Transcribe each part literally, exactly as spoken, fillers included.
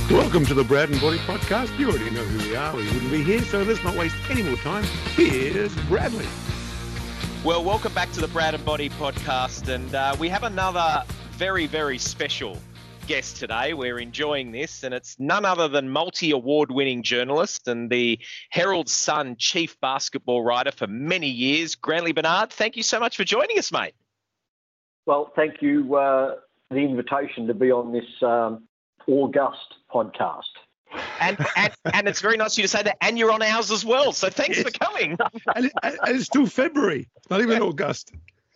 Welcome to the Brad and Body Podcast. You already know who we are. We wouldn't be here, so let's not waste any more time. Here's Bradley. Well, welcome back to the Brad and Body Podcast, and uh, we have another very, very special guest today. We're enjoying this, and it's none other than multi-award-winning journalist and the Herald Sun chief basketball writer for many years, Grantley Bernard. Thank you so much for joining us, mate. Well, thank you uh, for the invitation to be on this um, august podcast. And, and and it's very nice of you to say that, and you're on ours as well, so thanks for coming. and, it, and it's still February, it's not even August.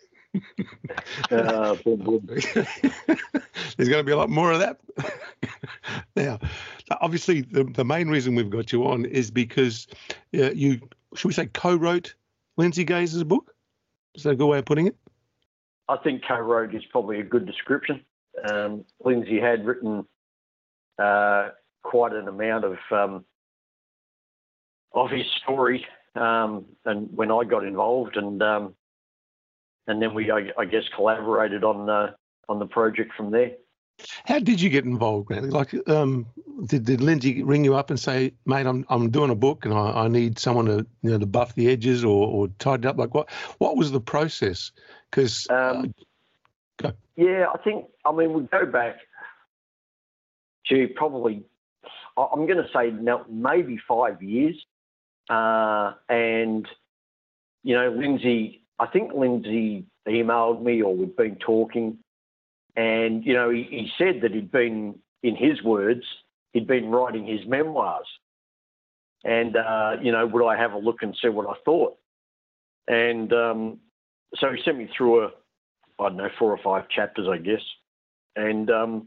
uh, There's going to be a lot more of that. Now, obviously, the, the main reason we've got you on is because uh, you, should we say, co-wrote Lindsay Gaze's book? Is that a good way of putting it? I think co-wrote is probably a good description. Um, Lindsay had written uh, quite an amount of um, of his story, um, and when I got involved, and um, and then we, I, I guess, collaborated on the on the project from there. How did you get involved, Grantley? Like, um, did did Lindsay ring you up and say, "Mate, I'm I'm doing a book, and I, I need someone to you know to buff the edges or or tidy up"? Like, what what was the process? Because um, uh, yeah, I think I mean we go back to probably I'm going to say now maybe five years, uh, and you know Lindsay. I think Lindsay emailed me, or we'd been talking, and you know he, he said that he'd been, in his words, he'd been writing his memoirs, and uh, you know would I have a look and see what I thought? And um, so he sent me through a, I don't know, four or five chapters, I guess, and um,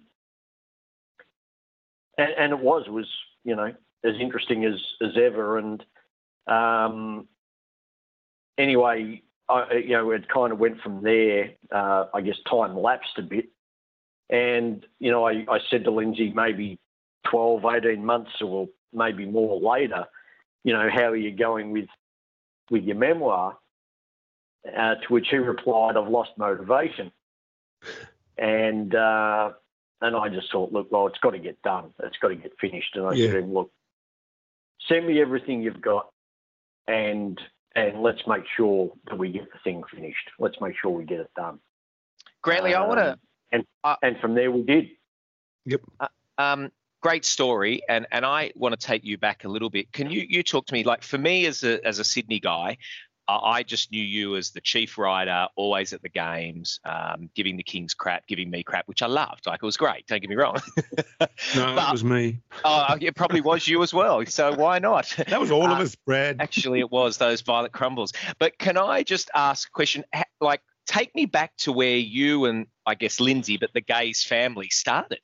and, and it was it was you know as interesting as as ever, and um, anyway. I, you know, it kind of went from there. Uh, I guess time lapsed a bit. And, you know, I, I said to Lindsay maybe twelve, eighteen months or maybe more later, you know, how are you going with with your memoir? Uh, to which he replied, I've lost motivation. And uh, and I just thought, look, well, it's got to get done. It's got to get finished. And I yeah. said to him, look, send me everything you've got and... And let's make sure that we get the thing finished. Let's make sure we get it done. Grantley, um, I want to... And uh, and from there we did. Yep. Uh, um, great story, and, and I want to take you back a little bit. Can you, you talk to me, like for me as a as a Sydney guy, uh, I just knew you as the chief writer, always at the games, um, giving the Kings crap, giving me crap, which I loved. Like, it was great, don't get me wrong. No, but, it was me. Oh, it probably was you as well, so why not? That was all uh, of us, Brad. Actually, it was those Violet Crumbles. But can I just ask a question? Like, take me back to where you and, I guess, Lindsay, but the Gaze family started.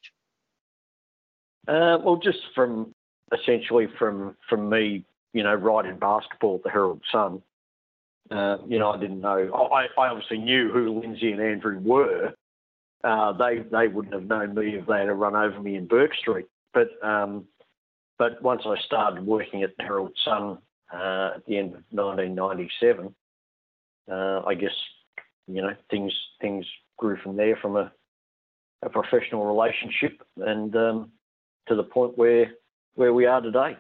Uh, well, just from, essentially from, from me, you know, writing basketball at the Herald Sun. Uh, you know, I didn't know. I, I obviously knew who Lindsay and Andrew were. Uh, they they wouldn't have known me if they had run over me in Burke Street. But um, but once I started working at the Herald Sun uh, at the end of nineteen ninety-seven, uh, I guess you know things things grew from there, from a, a professional relationship, and um, to the point where where we are today.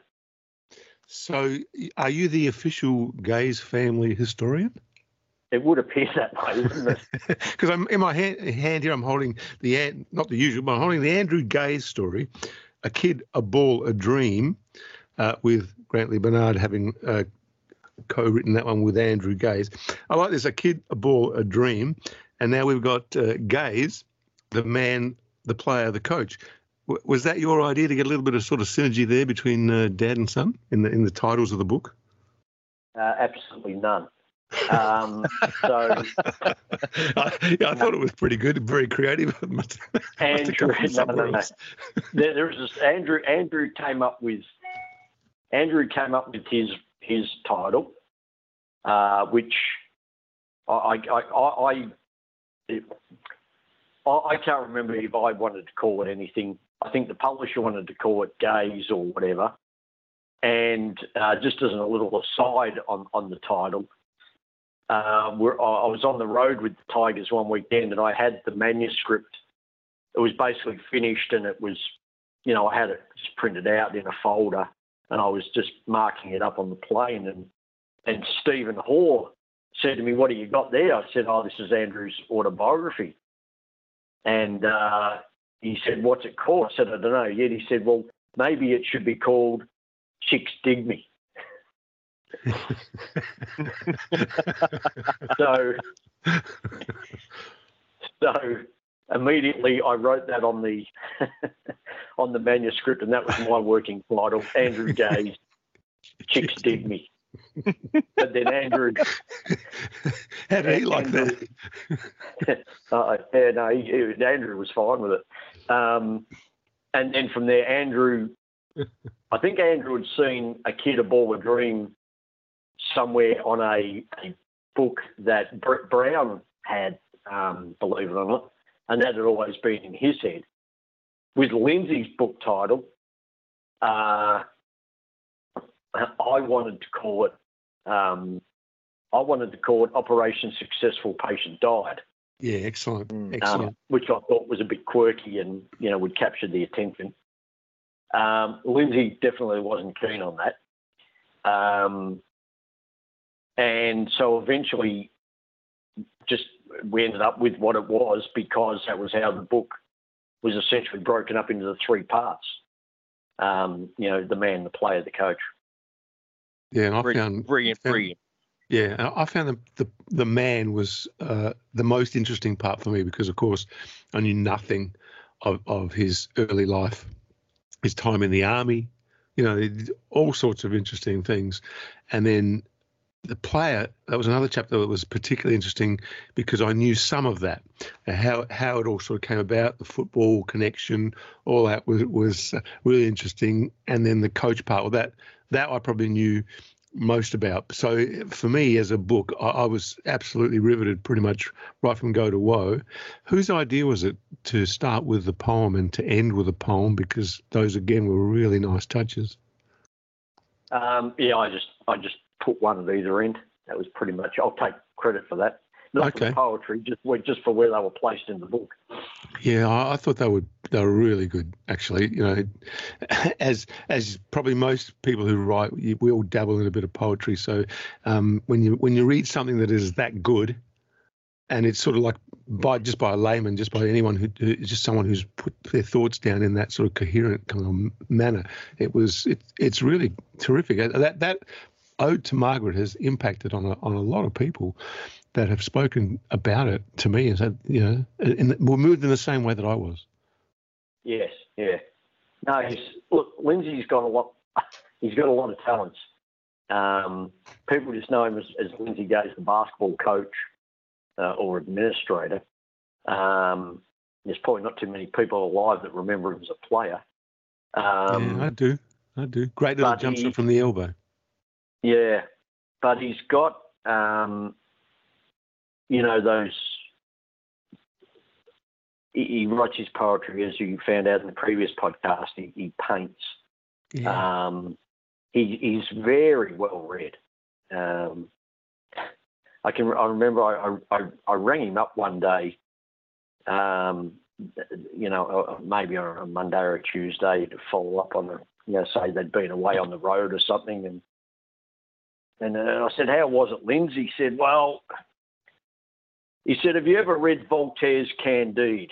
So, are you the official Gaze family historian? It would appear that way, wouldn't it? Because I'm in my hand, hand here, I'm holding the, not the usual, but I'm holding the Andrew Gaze story, A Kid, a Ball, a Dream, uh, with Grantley Bernard having uh, co-written that one with Andrew Gaze. I like this, A Kid, a Ball, a Dream. And now we've got uh, Gaze, the man, the player, the coach. W- was that your idea to get a little bit of sort of synergy there between uh, dad and son in the in the titles of the book? Uh, absolutely none. Um, so I, yeah, I thought it was pretty good, very creative. Andrew, no, no, no. There, there was this, Andrew. Andrew came up with Andrew came up with his his title, uh, which I I I, I, it, I I can't remember if I wanted to call it anything. I think the publisher wanted to call it Gaze or whatever. And uh, just as a little aside on, on the title, uh, we're, I was on the road with the Tigers one weekend, and I had the manuscript. It was basically finished, and it was you know, I had it just printed out in a folder, and I was just marking it up on the plane. And and Stephen Hoare said to me, "What do you got there?" I said, "Oh, this is Andrew's autobiography." And uh, he said, "What's it called?" I said, "I don't know yet." He said, "Well, maybe it should be called Chicks Dig Me." so, so immediately I wrote that on the on the manuscript, and that was my working title: Andrew Gay's Chicks Dig Me. But then Andrew, how did he like Andrew, that? uh, yeah, no, he, he, Andrew was fine with it. Um, and then from there, Andrew, I think Andrew had seen A Kid, A Ball, A Dream somewhere on a, a book that Brett Brown had, um, believe it or not, and that had always been in his head. With Lindsay's book title, uh, I wanted to call it, um, I wanted to call it Operation Successful Patient Died. Yeah, excellent, excellent. Um, which I thought was a bit quirky and, you know, would capture the attention. Um, Lindsay definitely wasn't keen on that. Um, and so eventually just we ended up with what it was, because that was how the book was essentially broken up into the three parts. Um, you know, the man, the player, the coach. Yeah, and I brilliant, found brilliant, found, brilliant. Yeah, I found the the, the man was uh, the most interesting part for me, because, of course, I knew nothing of, of his early life, his time in the army, you know, all sorts of interesting things. And then the player, that was another chapter that was particularly interesting, because I knew some of that, how how it all sort of came about, the football connection, all that was was really interesting. And then the coach part, well, that that I probably knew most about. So for me, as a book, I, I was absolutely riveted pretty much right from go to woe. Whose idea was it to start with the poem and to end with a poem? Because those, again, were really nice touches. Um, yeah, I just I just put one at either end. That was pretty much, I'll take credit for that. Not Okay. for the poetry, just just for where they were placed in the book. Yeah, I, I thought they were they were really good, actually. You know, as as probably most people who write, we all dabble in a bit of poetry. So um, when you when you read something that is that good, and it's sort of like by just by a layman, just by anyone who, who just someone who's put their thoughts down in that sort of coherent kind of manner, it was it, it's really terrific. That that Ode to Margaret has impacted on a, on a lot of people that have spoken about it to me, and said, you know, and were moved in the same way that I was. Yes, yeah. No, he's, look, Lindsay's got a lot. He's got a lot of talents. Um, people just know him as, as Lindsay Gaze, the basketball coach uh, or administrator. Um, there's probably not too many people alive that remember him as a player. Um, yeah, I do. I do. Great little jump shot from the elbow. Yeah, but he's got, um, you know, those. He, he writes his poetry, as you found out in the previous podcast. He, he paints. Yeah. Um, he, he's very well read. Um, I can. I remember. I, I I rang him up one day. Um, you know, maybe on a Monday or a Tuesday to follow up on the. You know, say they'd been away on the road or something, and. And uh, I said, "How was it, Lindsay?" He said, "Well," he said, "have you ever read Voltaire's Candide?"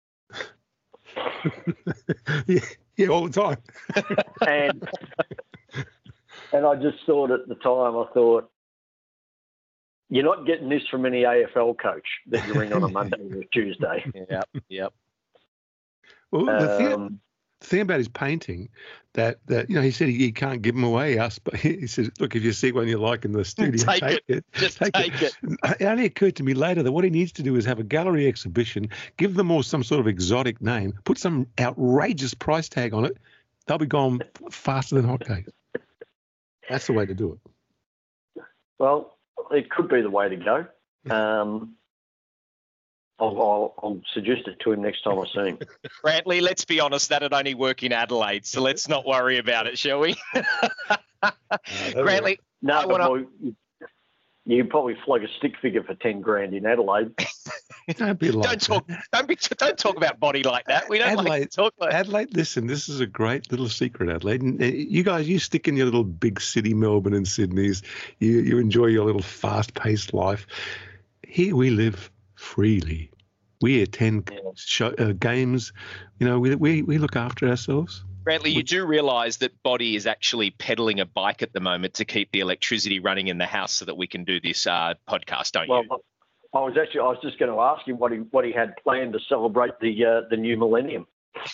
yeah, yeah, all the time. and and I just thought at the time, I thought, you're not getting this from any A F L coach that you ring on a Monday or a Tuesday. Yep, yep. Well, the thing, Um, the thing about his painting, that, that you know, he said he, he can't give them away, us, but he, he says, look, if you see one you like in the studio, Take take, it. it. Just take, take it. it. It only occurred to me later that what he needs to do is have a gallery exhibition, give them all some sort of exotic name, put some outrageous price tag on it. They'll be gone faster than hotcakes. That's the way to do it. Well, it could be the way to go. Um, I'll, I'll, I'll suggest it to him next time I see him. Brantley, let's be honest, that'd only work in Adelaide, so let's not worry about it, shall we? Brantley, no, I but wanna... boy, you, you probably flog a stick figure for ten grand in Adelaide. Don't be like don't talk. Don't be. Don't talk about body like that. We don't Adelaide, like to talk like. Adelaide, listen, this is a great little secret, Adelaide. And, uh, you guys, you stick in your little big city, Melbourne and Sydney's. You you enjoy your little fast-paced life. Here we live freely. We attend show, uh, games. You know, we, we we look after ourselves. Brantley, you do realise that Body is actually pedaling a bike at the moment to keep the electricity running in the house so that we can do this uh, podcast, don't well, you? I was actually I was just going to ask him what he what he had planned to celebrate the uh, the new millennium.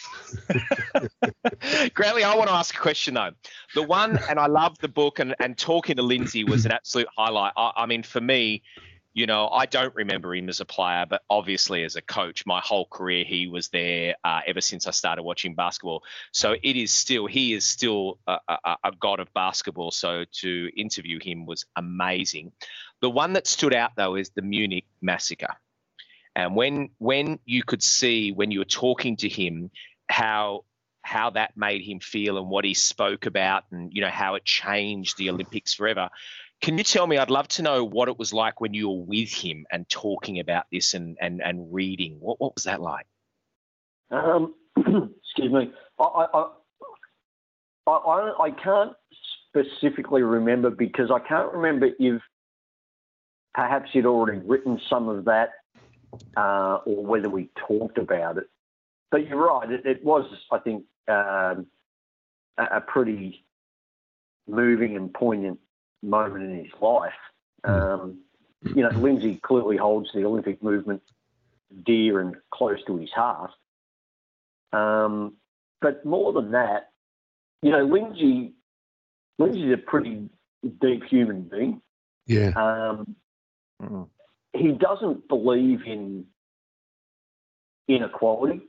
Grantley, I want to ask a question though. The one, and I love the book, and, and talking to Lindsay was an absolute highlight. I, I mean, for me, you know, I don't remember him as a player, but obviously as a coach, my whole career, he was there uh, ever since I started watching basketball. So it is still, he is still a, a, a god of basketball. So to interview him was amazing. The one that stood out though is the Munich massacre. And when when you could see, when you were talking to him, how how that made him feel and what he spoke about, and, you know, how it changed the Olympics forever. Can you tell me, I'd love to know what it was like when you were with him and talking about this and, and, and reading. What what was that like? Um, excuse me. I, I, I, I, I can't specifically remember, because I can't remember if perhaps he'd already written some of that uh, or whether we talked about it. But you're right. It, it was, I think, um, a, a pretty moving and poignant moment in his life. Um, you know, Lindsay clearly holds the Olympic movement dear and close to his heart. Um, but more than that, you know, Lindsay, Lindsay's a pretty deep human being. Yeah. Um, Mm-hmm. He doesn't believe in inequality.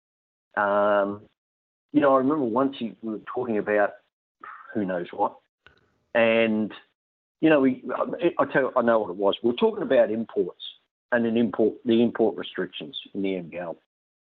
Um, you know, I remember once he, we were talking about who knows what, and you know, we, I tell you, I know what it was. We were talking about imports and an import, the import restrictions in the N B L.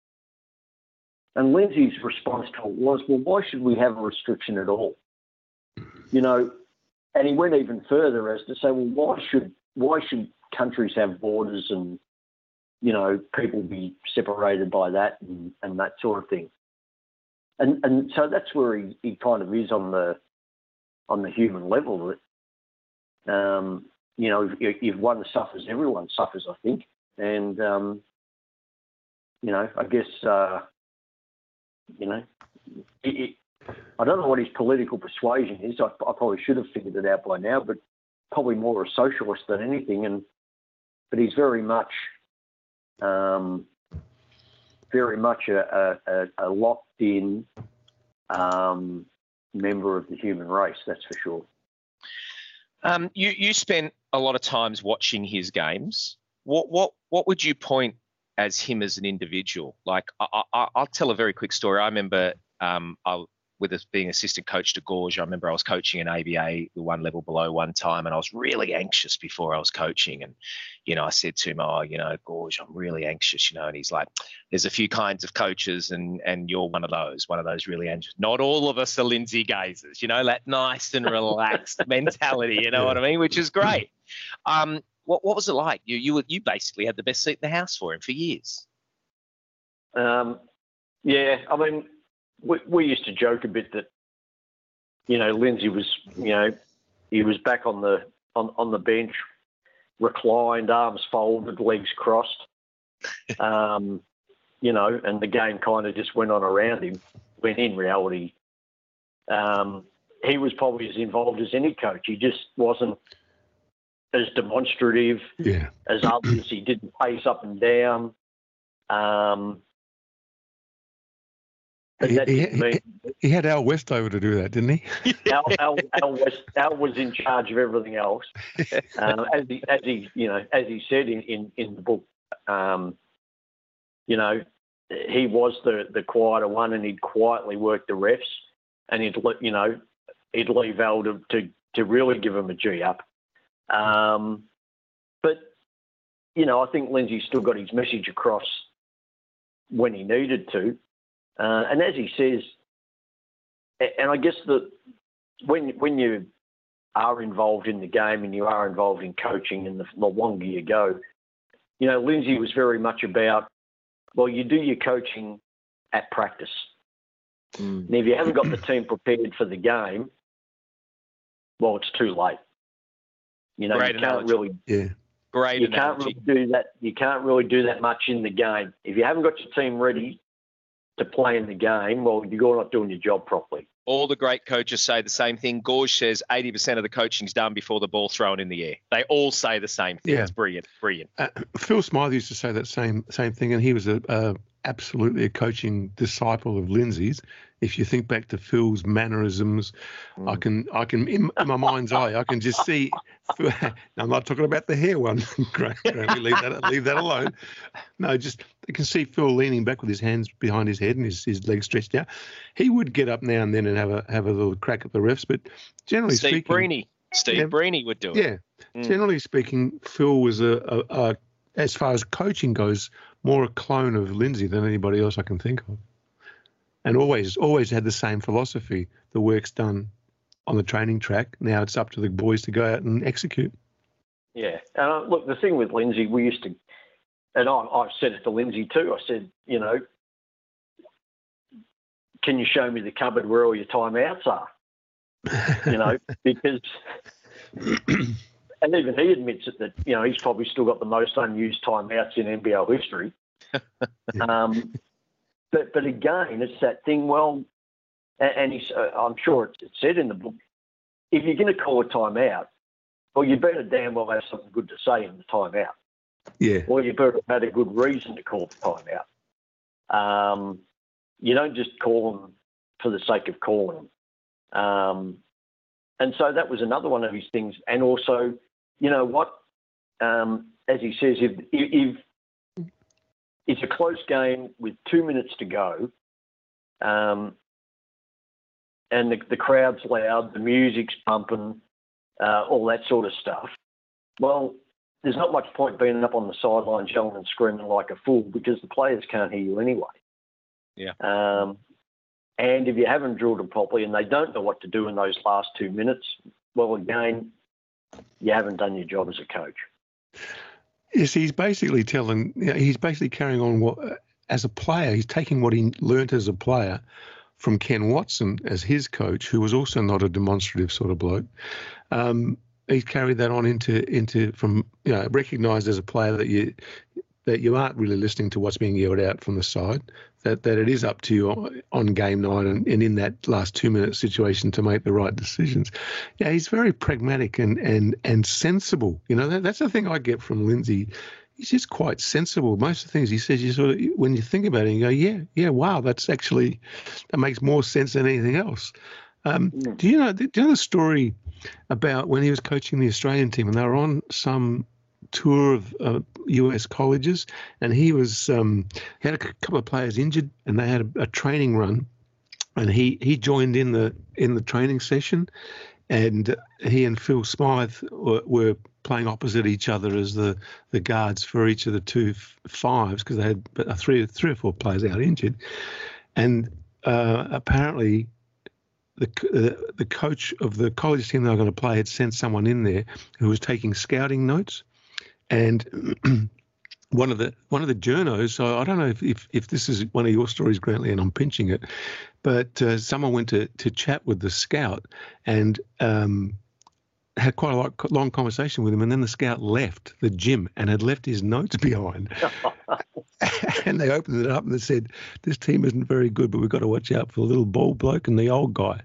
And Lindsay's response to it was, well, why should we have a restriction at all? You know, and he went even further as to say, well, why should why should countries have borders and, you know, people be separated by that and, and that sort of thing. And and so that's where he, he kind of is on the on the human level. That, um, you know, if, if one suffers, everyone suffers, I think. And, um, you know, I guess, uh, you know, it, it, I don't know what his political persuasion is. I, I probably should have figured it out by now, but probably more a socialist than anything. And but he's very much, um, very much a, a, a locked-in um, member of the human race. That's for sure. Um, you you spent a lot of times watching his games. What what what would you point as him as an individual? Like I, I, I'll tell a very quick story. I remember um, I, with us being assistant coach to Gorge, I remember I was coaching an A B A, the one level below one time, and I was really anxious before I was coaching. And, you know, I said to him, oh, you know, Gorge, I'm really anxious, you know, and he's like, there's a few kinds of coaches and and you're one of those, one of those really anxious. Not all of us are Lindsay Gazers, you know, that nice and relaxed mentality, you know yeah. what I mean, which is great. Um, what what was it like? You you you basically had the best seat in the house for him for years. Um, yeah, I mean, we, we used to joke a bit that, you know, Lindsay was, you know, he was back on the on, on the bench, reclined, arms folded, legs crossed, um, you know, and the game kind of just went on around him. When in reality, um, he was probably as involved as any coach. He just wasn't as demonstrative yeah. as others. He didn't pace up and down. Um, He, he, he, he had Al Westover to do that, didn't he? Al, Al, Al, West, Al was in charge of everything else, um, as he, as he, you know, as he said in, in, in the book. Um, you know, he was the, the quieter one, and he'd quietly work the refs, and he'd, you know, he'd leave Al to to, to really give him a G up. Um, but you know, I think Lindsay still got his message across when he needed to. Uh, and as he says, and I guess that when when you are involved in the game and you are involved in coaching, and the, the longer you go, you know, Lindsay was very much about, well, you do your coaching at practice. Mm. And if you haven't got the team prepared for the game, well, it's too late. You know, Great you can't analogy. really, yeah, great. You analogy. can't really do that. You can't really do that much in the game if you haven't got your team ready to play in the game. Well, you're not doing your job properly. All the great coaches say the same thing. Gorge says eighty percent of the coaching's done before the ball's thrown in the air. They all say the same thing. Yeah. It's brilliant, brilliant. Uh, Phil Smythe used to say that same same thing, and he was a, a absolutely a coaching disciple of Lindsay's. If you think back to Phil's mannerisms, mm. I can I can in, in my mind's eye I can just see. I'm not talking about the hair one. Great, great. Leave that leave that alone. No, just I can see Phil leaning back with his hands behind his head and his, his legs stretched out. He would get up now and then and have a have a little crack at the refs, but generally Steve speaking, Breeny. Steve yeah, Breeny would do it. Yeah, mm. generally speaking, Phil was a, a, a as far as coaching goes, more a clone of Lindsay than anybody else I can think of. And always, always had the same philosophy. The work's done on the training track. Now it's up to the boys to go out and execute. Yeah. Uh, look, the thing with Lindsay, we used to, and I, I've said it to Lindsay too. I said, you know, can you show me the cupboard where all your timeouts are? You know, because, and even he admits it that, you know, he's probably still got the most unused timeouts in N B L history. um, But but again, it's that thing. Well, and he's, uh, I'm sure it's, it's said in the book. If you're going to call a timeout, well, you better damn well have something good to say in the timeout. Yeah. Or you better have had a good reason to call the timeout. Um, you don't just call them for the sake of calling them. Um, and so that was another one of his things. And also, you know what? Um, as he says, if if it's a close game with two minutes to go, um, and the, the crowd's loud, the music's pumping, uh, all that sort of stuff. Well, there's not much point being up on the sidelines yelling and screaming like a fool because the players can't hear you anyway. Yeah. Um, and if you haven't drilled them properly and they don't know what to do in those last two minutes, well, again, you haven't done your job as a coach. Yes, he's basically telling, you know, he's basically carrying on what, uh, as a player, he's taking what he learnt as a player from Ken Watson as his coach, who was also not a demonstrative sort of bloke. Um, he's carried that on into, into from, you know, recognised as a player that you that you aren't really listening to what's being yelled out from the side, that, that it is up to you on, on game night and, and in that last two-minute situation to make the right decisions. Yeah, he's very pragmatic and and and sensible. You know, that, that's the thing I get from Lindsay. He's just quite sensible. Most of the things he says, you sort of, when you think about it, you go, yeah, yeah, wow, that's actually, that makes more sense than anything else. Um, yeah. Do you know, do you know the story about when he was coaching the Australian team and they were on some tour of uh, U S colleges, and he was um, he had a couple of players injured, and they had a, a training run, and he he joined in the in the training session, and he and Phil Smythe were, were playing opposite each other as the, the guards for each of the two fives because they had three three or four players out injured, and uh, apparently. The, uh, the coach of the college team they were going to play had sent someone in there who was taking scouting notes, and one of the one of the journos. So I don't know if, if if this is one of your stories, Grantley, and I'm pinching it, but uh, someone went to to chat with the scout and um, had quite a lot, long conversation with him, and then the scout left the gym and had left his notes behind. And they opened it up and they said, "This team isn't very good, but we've got to watch out for the little bald bloke and the old guy."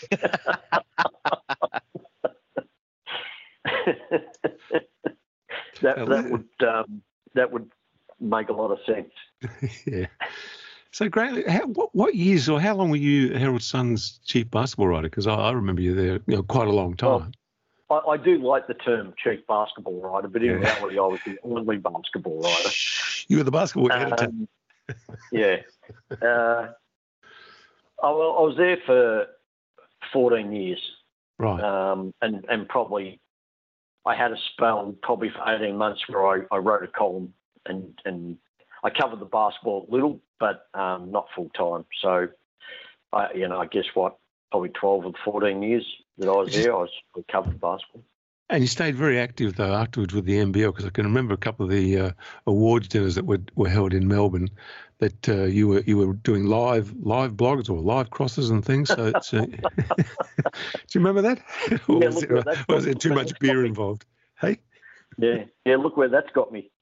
that that would um, that would make a lot of sense. Yeah. So, Grant, how, what, what years or how long were you Herald Sun's chief basketball writer? Because I, I remember you there, you know, quite a long time. Well, I, I do like the term chief basketball writer, but in yeah. reality, I was the only basketball writer. You were the basketball um, editor. Yeah. Uh, I, I was there for fourteen years. Right. Um, and, and probably I had a spell probably for eighteen months where I, I wrote a column and, and I covered the basketball a little, but um, not full time. So, I, you know, I guess what, probably twelve or fourteen years that I was there, I was I covered basketball. And you stayed very active, though, afterwards with the N B L, because I can remember a couple of the uh, awards dinners that were, were held in Melbourne that uh, you were you were doing live live blogs or live crosses and things. So it's, uh, do you remember that? Or Yeah, was, look there, where that's was got there me. too much beer involved? Hey? Yeah, yeah. Look where that's got me.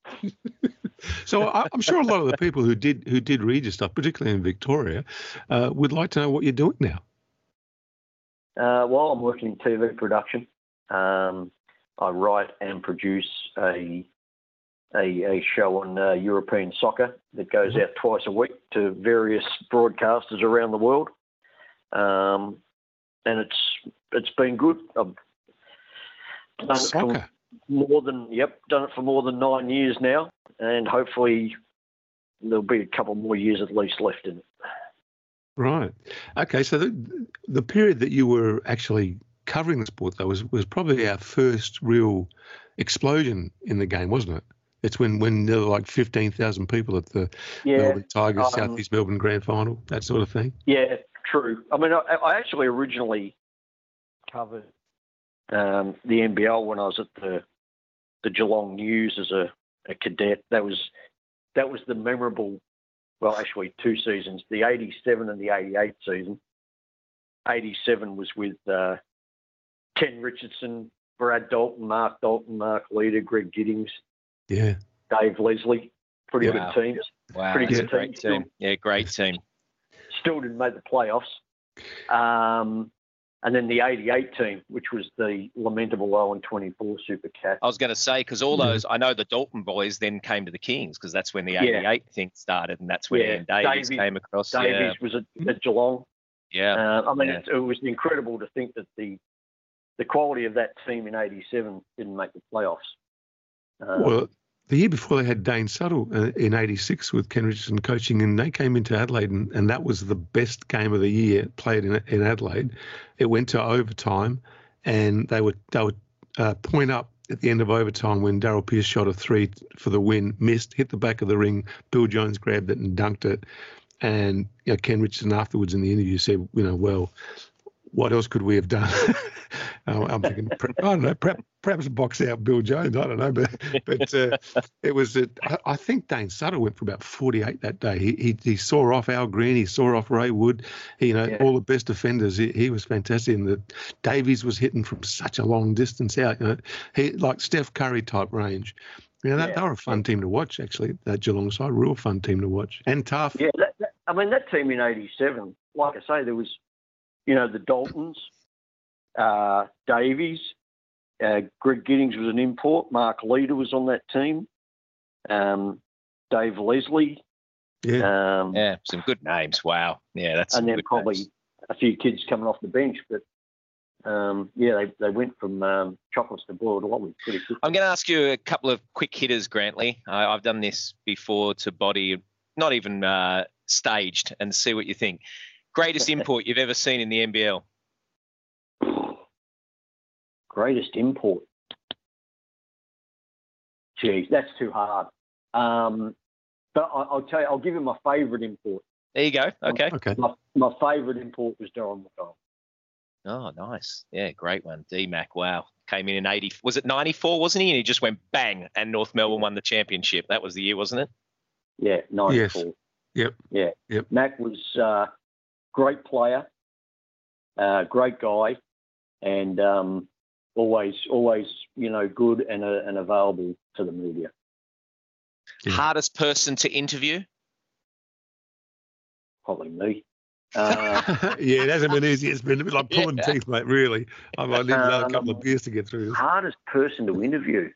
So I, I'm sure a lot of the people who did who did read your stuff, particularly in Victoria, uh, would like to know what you're doing now. Uh, well, I'm working in T V production. Um, I write and produce a a, a show on uh, European soccer that goes Mm-hmm. out twice a week to various broadcasters around the world, um, and it's it's been good. I've done it Soccer. for more than yep, done it for more than nine years now, and hopefully there'll be a couple more years at least left in it. Right. Okay. So the the period that you were actually covering the sport, though, was, was probably our first real explosion in the game, wasn't it? It's when, when there were like fifteen thousand people at the Yeah, Melbourne Tigers, um, South East Melbourne Grand Final, that sort of thing. yeah, true. I mean, I, I actually originally covered um, the N B L when I was at the the Geelong News as a, a cadet. That was that was the memorable. Well, actually, two seasons: the eighty-seven and the eighty-eight season. eighty-seven was with uh, Ken Richardson, Brad Dalton, Mark Dalton, Mark Leader, Greg Giddings, Yeah. Dave Leslie. Pretty Wow. good teams. Wow, Pretty it's good a great team. team. Yeah, great team. Still didn't make the playoffs. Um, and then the eighty-eight team, which was the lamentable oh and twenty-four Super Cat. I was going to say, because all Yeah. those, I know the Dalton boys then came to the Kings, because that's when the Yeah. eighty-eight thing started, and that's when Yeah. Ian Davies Davies- came across. Davies was at, at Geelong. Yeah, yeah. Uh, I mean, Yeah. it, it was incredible to think that the the quality of that team in eighty-seven didn't make the playoffs. Um, Well, the year before they had Dane Suttle uh, in eighty-six with Ken Richardson coaching, and they came into Adelaide, and, and that was the best game of the year played in, in Adelaide. It went to overtime, and they would they would uh, point up at the end of overtime when Darryl Pearce shot a three for the win, missed, hit the back of the ring. Bill Jones grabbed it and dunked it, and you know, Ken Richardson afterwards in the interview said, you know, well, what else could we have done? I'm thinking, I don't know, perhaps, perhaps box out Bill Jones. I don't know, but but uh, it was. A, I, I think Dane Sutter went for about forty-eight that day. He he, he saw off Al Green, he saw off Ray Wood. He, you know, Yeah. all the best defenders. He, he was fantastic. And the Davies was hitting from such a long distance out. You know, he like Steph Curry type range. You know, that, Yeah. they were a fun team to watch. Actually, that Geelong side, real fun team to watch, and tough. yeah, that, that, I mean, that team in eighty-seven, like I say, there was, you know, the Daltons, uh, Davies, uh, Greg Giddings was an import. Mark Leader was on that team. Um, Dave Leslie. Yeah. Um, Yeah, some good names. Wow. Yeah, that's and some then good probably names. a few kids coming off the bench. But, um, yeah, they, they went from um, chocolates to boiled lollies pretty quickly. I'm going to ask you a couple of quick hitters, Grantley. I, I've done this before to body, not even uh, staged, and see what you think. Greatest import you've ever seen in the N B L? Greatest import. Geez, that's too hard. Um, but I, I'll tell you, I'll give you my favourite import. There you go. Okay. Okay. My, my favourite import was Darren McDonald. Oh, nice. Yeah, great one. D-Mac, wow. Came in in eighty. Was it ninety-four, wasn't he? And he just went bang, and North Melbourne won the championship. That was the year, wasn't it? Yeah, ninety-four. Yep. Yeah. Yep. Mac was uh, great player, uh, great guy, and um, always, always, you know, good and, uh, and available to the media. Yeah. Hardest person to interview? Probably me. Uh, Yeah, it hasn't been easy. It's been like pulling Yeah. teeth, mate, really. I might need another couple Um, of beers to get through this. hardest person to interview.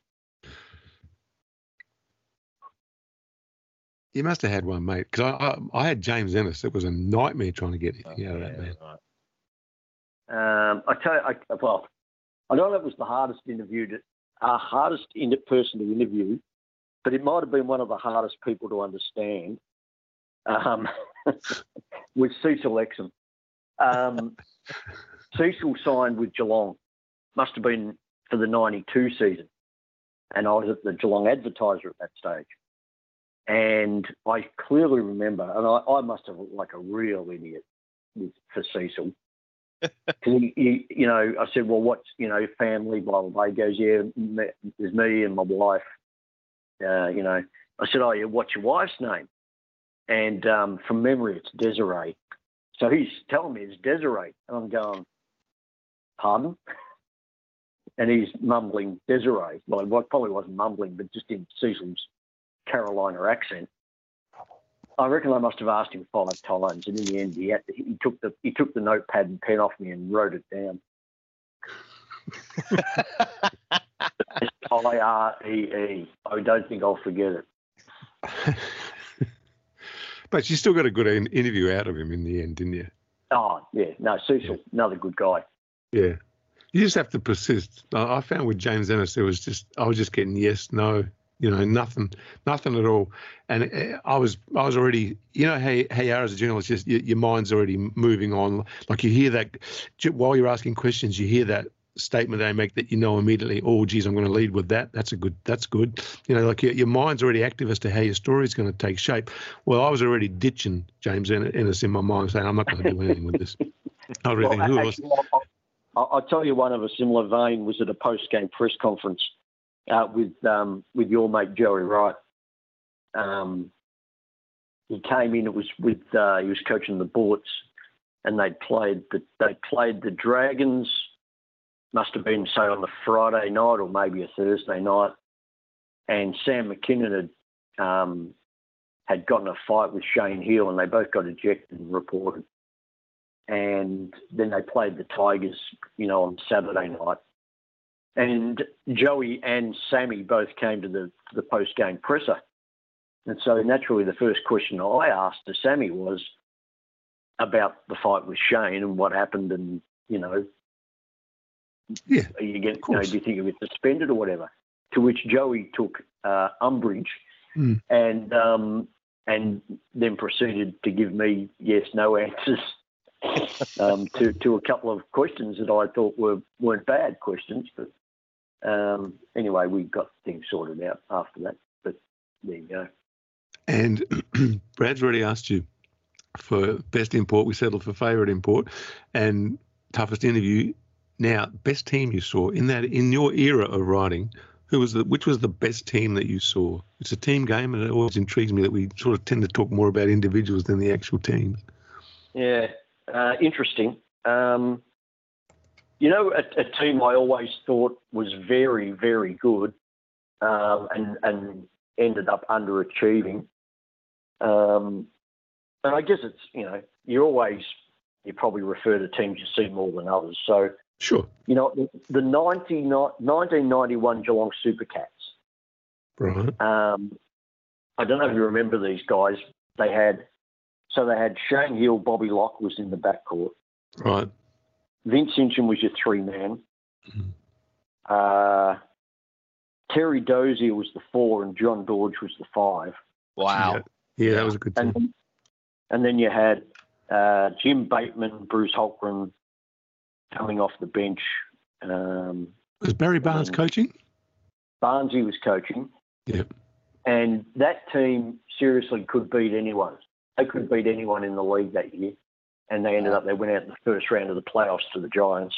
You must have had one, mate, because I, I I had James Ennis. It was a nightmare trying to get anything out of that man. right. Um, I tell you, I, well, I know that was the hardest interview, to, uh, hardest in, person to interview, but it might have been one of the hardest people to understand. Um, with Cecil Exum. Um, Cecil signed with Geelong, must have been for the ninety-two season, and I was at the Geelong Advertiser at that stage. And I clearly remember, and I, I must have looked like a real idiot with, for Cecil. he, he, you know, I said, well, what's, you know, family, blah, blah, blah. He goes, yeah, me, there's me and my wife. Uh, you know, I said, oh, yeah, what's your wife's name? And um, from memory, it's Desiree. So he's telling me it's Desiree. And I'm going, pardon? And he's mumbling Desiree. Well, it probably wasn't mumbling, but just in Cecil's Carolina accent. I reckon I must have asked him five times, and in the end, he had to, he took the he took the notepad and pen off me and wrote it down. I R E E. I don't think I'll forget it. But you still got a good in- interview out of him in the end, didn't you? Oh yeah, no, Cecil, yeah. Another good guy. Yeah, you just have to persist. I, I found with James Ennis, it was just I was just getting yes, no. You know, nothing, nothing at all. And I was, I was already, you know, hey, hey, you are as a journalist, just your, your mind's already moving on. Like you hear that while you're asking questions, you hear that statement they make that you know immediately. Oh, geez, I'm going to lead with that. That's a good. That's good. You know, like your, your mind's already active as to how your story is going to take shape. Well, I was already ditching James Ennis in my mind, saying I'm not going to do anything with this. I was really well, thinking, actually, I'll, I'll, I'll tell you one of a similar vein was at a post-game press conference. Uh, with um, with your mate Joey Wright. Um, he came in. It was with uh, he was coaching the Bullets, and they played the they played the Dragons. Must have been say on the Friday night or maybe a Thursday night. And Sam McKinnon had um, had gotten a fight with Shane Hill, and they both got ejected and reported. And then they played the Tigers, you know, on Saturday night. And Joey and Sammy both came to the, the post-game presser. And so naturally the first question I asked to Sammy was about the fight with Shane and what happened and, you know, yeah, are you getting, you know, do you think you'll get suspended or whatever? To which Joey took uh, umbrage mm. and um, and then proceeded to give me yes, no answers um, to, to a couple of questions that I thought were, weren't bad questions, but Um, anyway, we got things sorted out after that, but there you go. And Brad's already asked you for best import. We settled for favourite import and toughest interview. Now, best team you saw in that in your era of writing. Who was the which was the best team that you saw? It's a team game, and it always intrigues me that we sort of tend to talk more about individuals than the actual teams. Yeah, uh, interesting. Um, You know, a, a team I always thought was very, very good um, and, and ended up underachieving. Um, and I guess it's, you know, you always, you probably refer to teams you see more than others. So, sure. You know, the, the nineteen ninety-one Geelong Supercats. Right. Um, I don't know if you remember these guys. They had, so they had Shane Hill, Bobby Locke was in the backcourt. Right. Vince Hinchin was your three-man. Mm-hmm. Uh, Terry Dozier was the four and John Dodge was the five. Wow. Yeah, yeah that was a good team. And, and then you had uh, Jim Bateman, Bruce Holmgren coming off the bench. Um, was Barry Barnes coaching? Barnesy was coaching. Yeah. And that team seriously could beat anyone. They could beat anyone in the league that year. And they ended up, they went out in the first round of the playoffs to the Giants.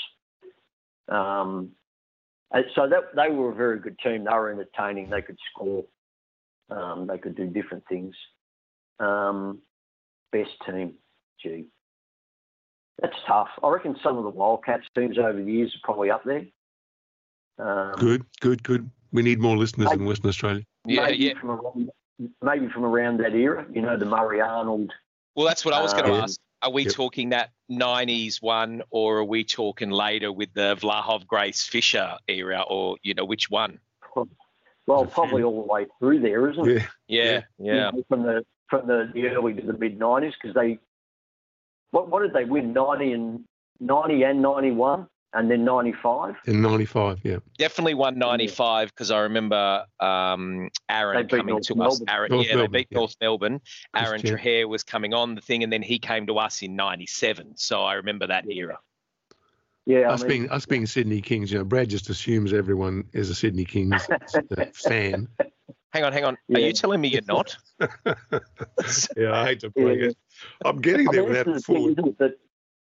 Um, and so that they were a very good team. They were entertaining. They could score. Um, they could do different things. Um, best team, gee. That's tough. I reckon some of the Wildcats teams over the years are probably up there. Um, good, good, good. We need more listeners maybe, in Western Australia. Yeah, maybe yeah. From around, maybe from around that era, you know, the Murray Arnold. Well, that's what I was going to Um, ask. Are we Yep. talking that nineties one, or are we talking later with the Vlahov, Grace, Fisher era, or, you know, which one? Well, probably all the way through there, isn't it? Yeah. Yeah, yeah. You know, from the from the, the early to the mid nineties, because they what what did they win? Ninety and ninety and ninety one, and then ninety five. In ninety-five, yeah. Definitely won ninety-five because I remember um, Aaron They beat coming North to us. Melbourne. Aaron, North yeah, Melbourne, they beat yeah. North Melbourne. Chris Aaron Chen. Trahair was coming on the thing, and then he came to us in ninety-seven. So I remember that era. Yeah, Us I mean, being us being Sydney Kings, you know, Brad just assumes everyone is a Sydney Kings uh, fan. Hang on, hang on. Are Yeah. you telling me you're not? Yeah, I hate to break Yeah. it. I'm getting I there mean, with this that is the thing, forward. isn't it, that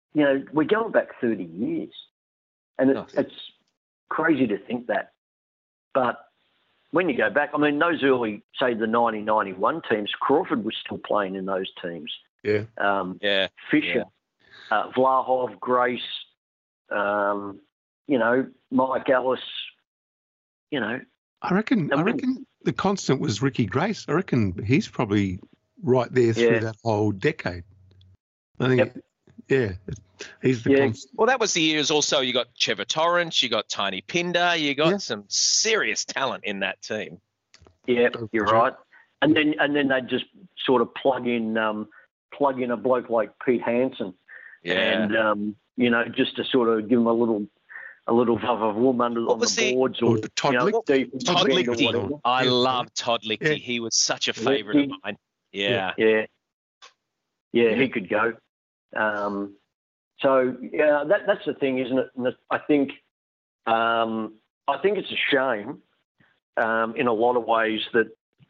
you know, we're going back thirty years. And it, Oh. it's crazy to think that. But when you go back, I mean, those early, say, the nineteen ninety-one teams, Crawford was still playing in those teams. Yeah. Um, Yeah. Fisher, uh, Vlahov, Grace, um, you know, Mike Ellis, you know. I reckon. I And we- reckon the constant was Ricky Grace. I reckon he's probably right there through Yeah. that whole decade. I think. Yep. Yeah, he's the Yeah. constant. Well, that was the years also. You got Trevor Torrance, you got Tiny Pinder, you got Yeah. some serious talent in that team. Yeah, Oh, you're sure. right. And then and then they just sort of plug in um, plug in a bloke like Pete Hansen, Yeah. and um, you know, just to sort of give him a little a little vuv of woom under What on was the he- boards, Or or Todd you know, Lick- defensive Todd end or Lichty. whatever. I Yeah. love Todd Lichty. Yeah. He was such a favourite of Lichty. mine. Yeah. Yeah, yeah, Yeah. he could go. Um, so yeah, that that's the thing, isn't it? And it- I think um, I think it's a shame um, in a lot of ways that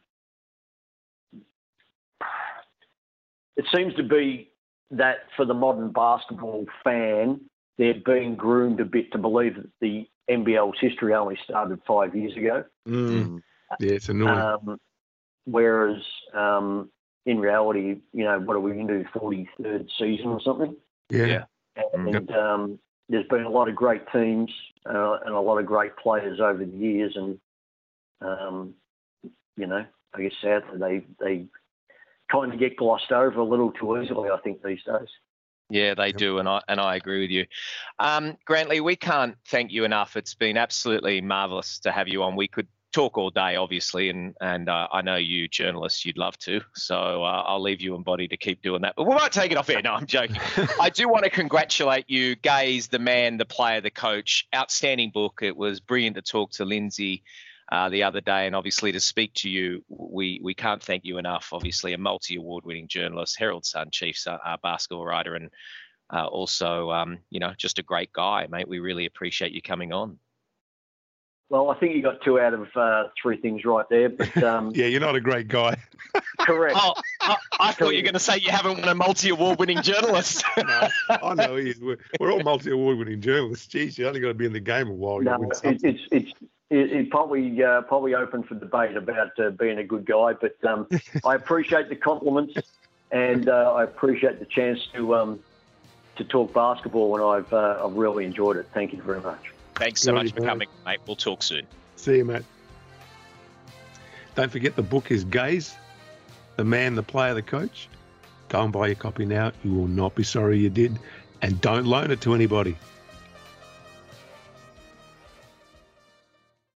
it seems to be that for the modern basketball fan, they're being groomed a bit to believe that the N B L's history only started five years ago. Mm. Mm. Yeah, it's annoying. Um, whereas um, in reality, you know, what are we into, forty-third season or something? yeah. yeah. And um, there's been a lot of great teams uh, and a lot of great players over the years, and um, you know, I guess sadly they they kind of get glossed over a little too easily, I think, these days. Yeah, they Yep. do, and I and I agree with you. Um, Grantley, we can't thank you enough. It's been absolutely marvellous to have you on. We could talk all day, obviously, and and uh, I know you journalists, you'd love to. So uh, I'll leave you and Body to keep doing that. But we might take it off air. No, I'm joking. I do want to congratulate you, Gaze, the man, the player, the coach. Outstanding book. It was brilliant to talk to Lindsay uh, the other day, and obviously to speak to you. We we can't thank you enough. Obviously, a multi-award-winning journalist, Herald Sun chief uh, basketball writer, and uh, also um, you know, just a great guy, mate. We really appreciate you coming on. Well, I think you got two out of uh, three things right there, but um, Yeah, you're not a great guy. correct. Oh, I, I thought you were going to say you haven't won a multi-award-winning journalist. No, I know he is. We're, we're all multi-award-winning journalists. Geez, you only got to be in the game a while. You No, win it, something. it's it's it, it probably uh, probably open for debate about uh, being a good guy, but um, I appreciate the compliments, and uh, I appreciate the chance to um, to talk basketball, and I've uh, I've really enjoyed it. Thank you very much. Thanks so Good on much you, for mate. coming, mate. We'll talk soon. See you, mate. Don't forget the book is Gaze, the man, the player, the coach. Go and buy your copy now. You will not be sorry you did. And don't loan it to anybody.